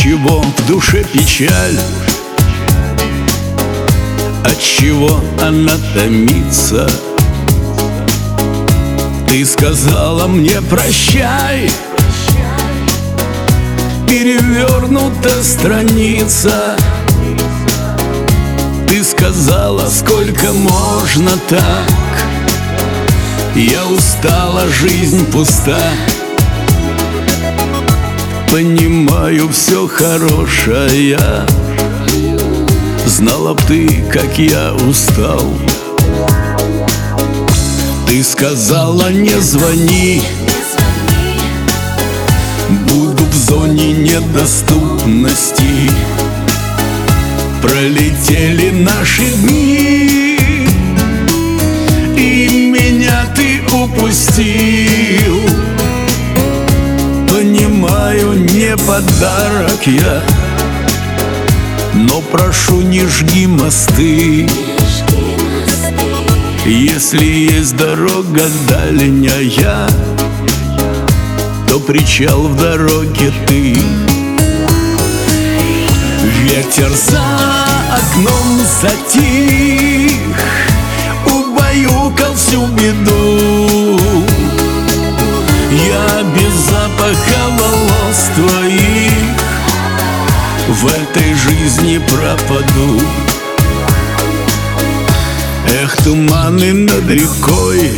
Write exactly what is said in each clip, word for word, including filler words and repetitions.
Отчего в душе печаль? Отчего она томится? Ты сказала мне прощай, перевернута страница. Ты сказала, сколько можно так? Я устала, жизнь пуста. Понимаю, все хорошее. Знала б ты, как я устал. Ты сказала, не звони, буду в зоне недоступности. Пролетели наши дни, и меня ты упустил. Понимаю, не подарок я, но прошу, не жги мосты. Если есть дорога дальняя, то причал в дороге ты. Ветер за окном затих, убаюкал всю беду. Я без запаха волос твоих в этой жизни пропаду. Эх, туманы над рекой,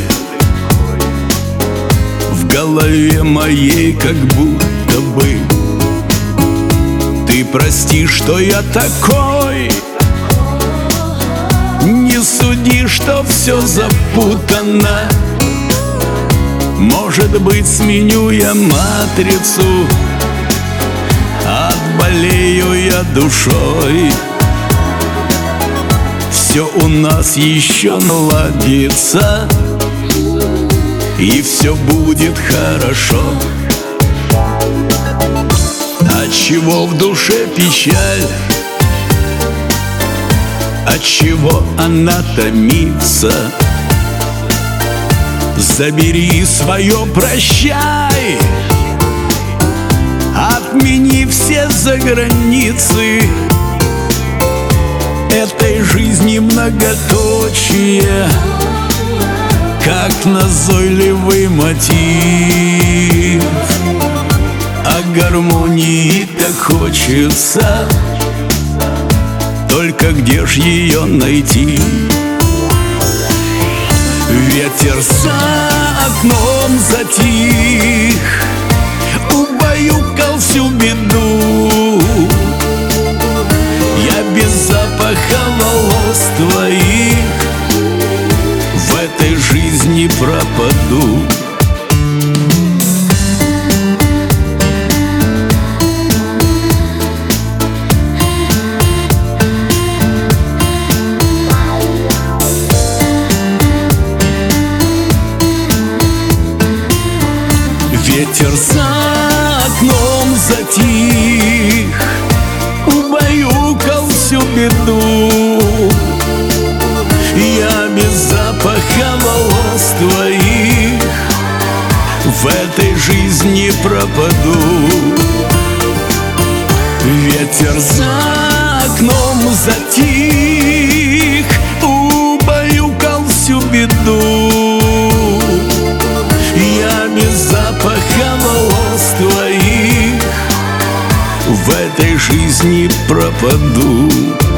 в голове моей как будто бы. Ты прости, что я такой, не суди, что все запутано. Может быть, сменю я матрицу, отболею я душой. Все у нас еще наладится, и все будет хорошо. Отчего в душе печаль? Отчего она томится? Забери свое прощай, отмени все заграницы этой жизни многоточие, как назойливый мотив. А гармонии так хочется, только где ж ее найти? Ветер за окном затих, убаюкал всю беду. Я без запаха волос твоих в этой жизни пропаду. Ветер за окном затих, убаюкал всю беду. Я без запаха волос твоих в этой жизни пропаду. Ветер за окном затих, убаюкал всю беду. Я без запаха волос твоих в этой жизни пропаду.